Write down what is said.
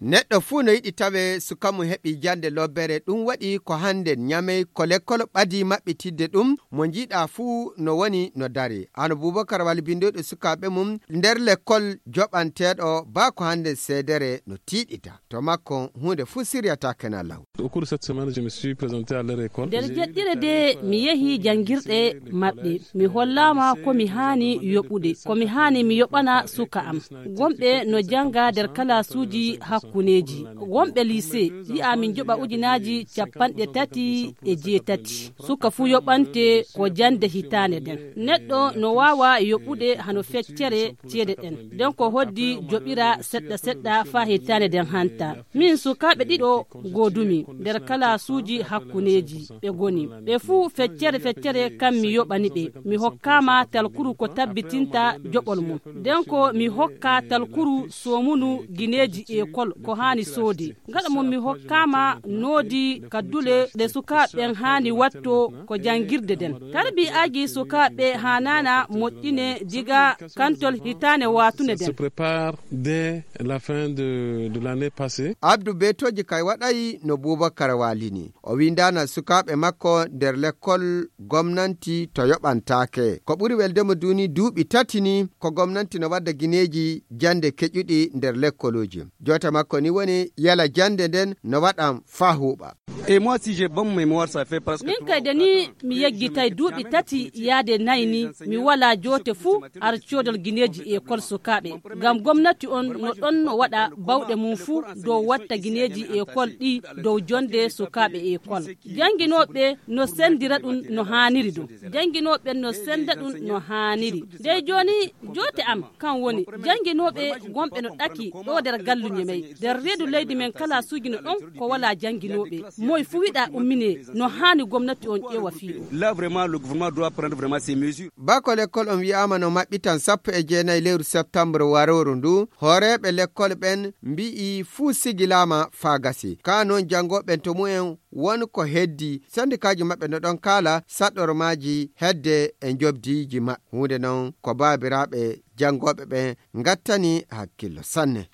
neɗɗo fuu no yiɗi tawe suka mum heɓi jande lobbere. Ɗum waɗi ko hande nyamey ko lekkol ɓadi maɓɓitidde ɗum mo jiiɗa fuu no woni no dari. Ano Boubacar Wali bindoɗo sukaɓe mum nder lekkol joɓanteɗo ba ko hande seedere no tiiɗita to makko hunde fuu siryata kena law. nder jeɗɗire de mi yehi jangirɗe maɓɓe mi hollama ko mi hani yoɓude ko mi hani mi yoɓana suka am. Gomɓe no janga nder kalasuji hakkuneji, gomɓe lycée yi'a min joɓa ujunaji 37 suka fu yoɓante ko jande hitane den. Neɗɗo no wawa yoɓude hano feccere ceede den den ko hoddi joɓira seɗɗa fa hitane den hanta. Min sukaɓe ɗiɗo godumi nder kalasuji hakkuneji ɓe goni ɓe fu feccere kam mi yoɓani ɓe. Mi hokkama talkuru ko tabbitinta joɓol mum den ko mi hokka talkuru somunu gineji école ko hani soodi. Gaɗa mum mi hokkama noodi kaddule ɗe sukaɓen hani watto ko jangirde den. Tarbi aji sukaɓe hanana moƴƴine diga kantol hitane watune den. Abdou Betoji kay waɗayi no Boubacar walini. O windana sukaɓe makko nder lekkol gomnanti to yoɓantake. Ko ɓuri weldemo duni duuɓi tatini ko gomnanti no wadda gineji jande keƴuɗi nder lekkoloji. Jota makko ni woni yala jande den no waɗam fa huuɓa. Min kay dani mi yeggitay duuɓi tati yaade nayni mi wala jote fu ar codol gineji école sukaɓe. Gam gomnati on no ɗon no waɗa bawɗe mum fu dow watta gineji école ɗi dow jonde sukaɓe école. Janginoɓe no sendira ɗum no haniri ɗum. Janginoɓe no senda ɗum no haniri. De joni jote am kan woni janginoɓe gomɓe no ɗaki ɗo nder galluñe may. Der reedu leydi men kala sugino ɗon ko wala janginoɓe. Moy fu wiɗa ummine no hani gomnati on ƴewa fiɗo. Là vraiment le gouvernement doit prendre vraiment ses mesures. Bako l'école on wi'ama no maɓɓitan 19 lewru septembre waroru ndu horeɓe l'école ɓen mbi'i fuu sigilama fa gasi. Ka non jangoɓen to mu'en won ko heddi sandikaji maɓɓe no ɗon kala saɗɗormaji hedde e jobdiji maɓɓe. Hunde non ko babiraɓe jangoɓe ɓen gattani hakkillo sanne.